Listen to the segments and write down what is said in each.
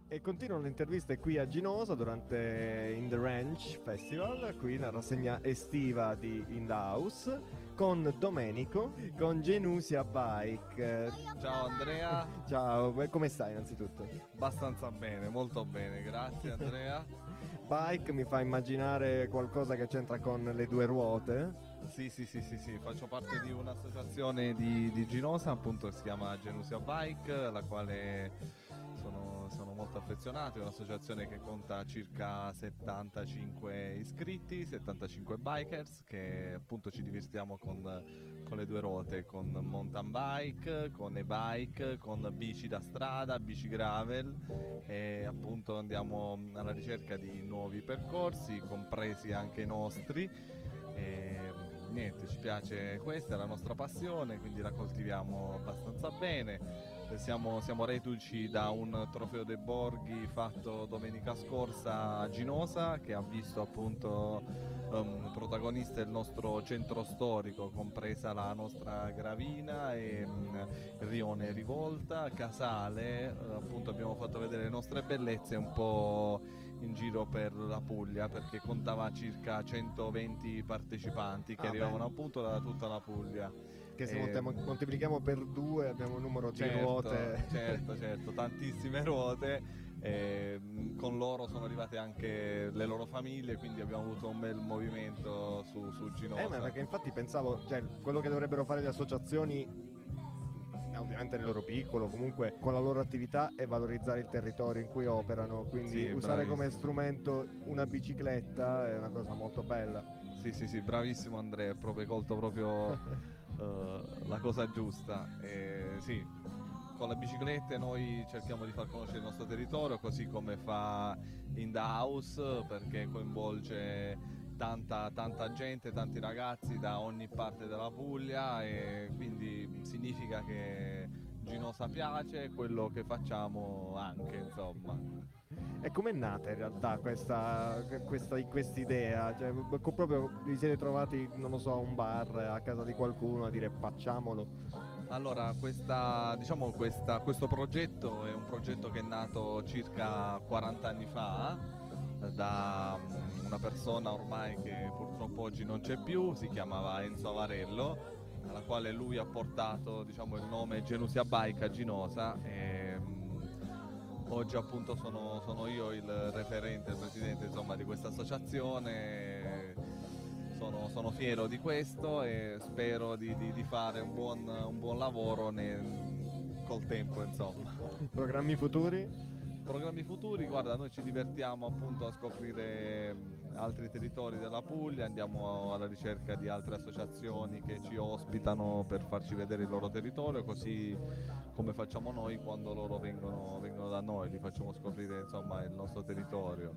E continuano le interviste qui a Ginosa durante In The Ranch Festival, qui la rassegna estiva di In The House, con Domenico, con Genusia Bike. Ciao Andrea. Ciao, come stai innanzitutto? Abbastanza bene, molto bene, grazie Andrea. Bike mi fa immaginare qualcosa che c'entra con le due ruote. Sì, faccio parte di un'associazione di Ginosa, appunto, che si chiama Genusia Bike, alla quale sono molto affezionato. È un'associazione che conta circa 75 iscritti, 75 bikers, che appunto ci divertiamo con le due ruote, con mountain bike, con e-bike, con bici da strada, bici gravel, e appunto andiamo alla ricerca di nuovi percorsi, compresi anche i nostri. E niente, ci piace, questa è la nostra passione, quindi la coltiviamo abbastanza bene. Siamo reduci da un trofeo dei Borghi fatto domenica scorsa a Ginosa, che ha visto appunto protagonista il nostro centro storico, compresa la nostra Gravina e Rione Rivolta, Casale. Appunto abbiamo fatto vedere le nostre bellezze un po' in giro per la Puglia, perché contava circa 120 partecipanti che arrivavano appunto da tutta la Puglia. Che se moltiplichiamo per due abbiamo un numero di ruote. Certo, tantissime ruote. Con loro sono arrivate anche le loro famiglie, quindi abbiamo avuto un bel movimento su Ginosa. Ma perché infatti pensavo, cioè, quello che dovrebbero fare le associazioni, ovviamente nel loro piccolo, comunque con la loro attività, è valorizzare il territorio in cui operano, quindi usare come strumento una bicicletta è una cosa molto bella. Sì, bravissimo Andrea, hai colto proprio la cosa giusta. Sì, con le biciclette noi cerchiamo di far conoscere il nostro territorio, così come fa In The House, perché coinvolge tanta gente, tanti ragazzi da ogni parte della Puglia, e quindi significa che Ginosa piace, quello che facciamo anche, insomma. E com'è nata in realtà questa idea? Cioè, proprio vi siete trovati, non lo so, a un bar, a casa di qualcuno a dire facciamolo? Allora, questo progetto è un progetto che è nato circa 40 anni fa da una persona ormai che purtroppo oggi non c'è più, si chiamava Enzo Avarello, alla quale lui ha portato, diciamo, il nome Genusia Bike a Ginosa. Oggi appunto sono io il referente, il presidente, insomma, di questa associazione. Sono fiero di questo e spero di fare un buon lavoro col tempo, insomma. Programmi futuri? Programmi futuri, guarda, noi ci divertiamo appunto a scoprire altri territori della Puglia, andiamo alla ricerca di altre associazioni che ci ospitano per farci vedere il loro territorio, così come facciamo noi quando loro vengono da noi, li facciamo scoprire, insomma, il nostro territorio.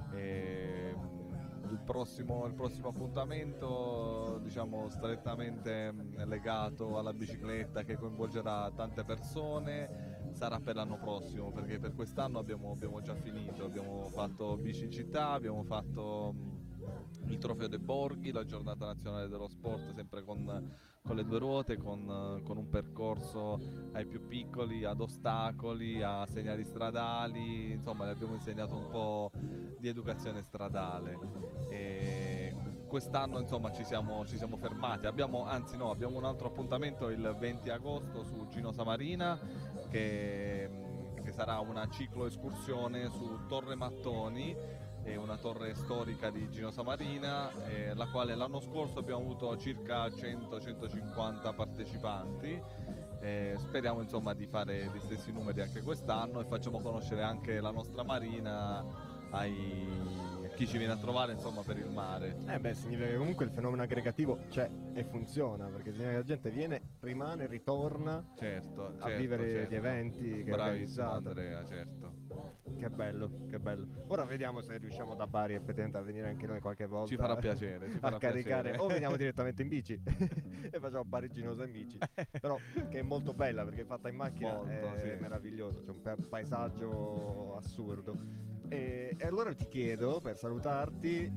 Il prossimo appuntamento, diciamo, strettamente legato alla bicicletta, che coinvolgerà tante persone, sarà per l'anno prossimo, perché per quest'anno abbiamo già finito, abbiamo fatto bici in città, abbiamo fatto il trofeo dei Borghi, la giornata nazionale dello sport, sempre con le due ruote, con un percorso ai più piccoli, ad ostacoli, a segnali stradali, insomma le abbiamo insegnato un po' di educazione stradale. E quest'anno, insomma, ci siamo fermati, abbiamo un altro appuntamento il 20 agosto su Ginosa Marina, che sarà una cicloescursione su Torre Mattoni, è una torre storica di Ginosa Marina, la quale l'anno scorso abbiamo avuto circa 100-150 partecipanti. Speriamo, insomma, di fare gli stessi numeri anche quest'anno, e facciamo conoscere anche la nostra marina a chi ci viene a trovare, insomma, per il mare. Significa che comunque il fenomeno aggregativo c'è e funziona, perché significa che la gente viene, rimane, ritorna a vivere gli eventi che Bravissimo organizzate. Andrea, certo. Che bello. Ora vediamo se riusciamo da Bari effettivamente a venire anche noi qualche volta. Ci farà piacere, a caricare, o veniamo direttamente in bici e facciamo Bari Ginosa in bici. Però che è molto bella, perché è fatta in macchina, è meraviglioso, c'è un paesaggio assurdo. E allora ti chiedo, per salutarti,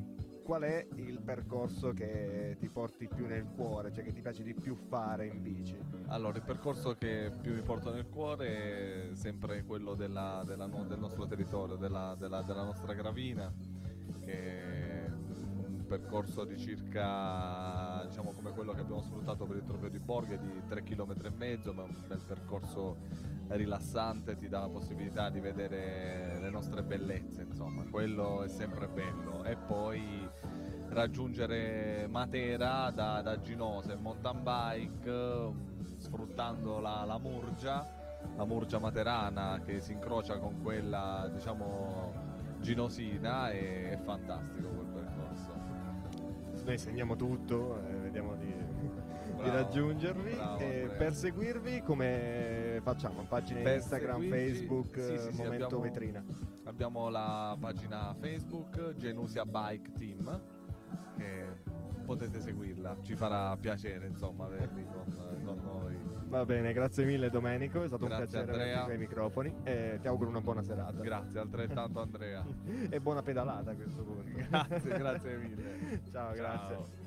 qual è il percorso che ti porti più nel cuore, cioè che ti piace di più fare in bici? Allora, il percorso che più mi porta nel cuore è sempre quello del nostro territorio, della nostra Gravina, che è un percorso di circa, diciamo, come quello che abbiamo sfruttato per il Trofeo di Borghe, di 3,5 km, ma un bel percorso rilassante, ti dà la possibilità di vedere le nostre bellezze, insomma, quello è sempre bello. E poi raggiungere Matera da Ginosa in mountain bike, sfruttando la Murgia materana che si incrocia con quella, diciamo, ginosina, è fantastico quel percorso. Noi segniamo tutto, vediamo di Bravo, raggiungervi. bravo, Per seguirvi come facciamo? Pagine Per Instagram, seguirci, Facebook, sì, momento abbiamo, vetrina. Abbiamo la pagina Facebook Genusia Bike Team, che potete seguirla, ci farà piacere, insomma, averli con noi. Va bene, grazie mille Domenico, è stato Grazie, un piacere Andrea. averti ai microfoni e ti auguro una buona serata. Grazie altrettanto, Andrea. E buona pedalata a questo punto. Grazie mille. Ciao, grazie. Ciao.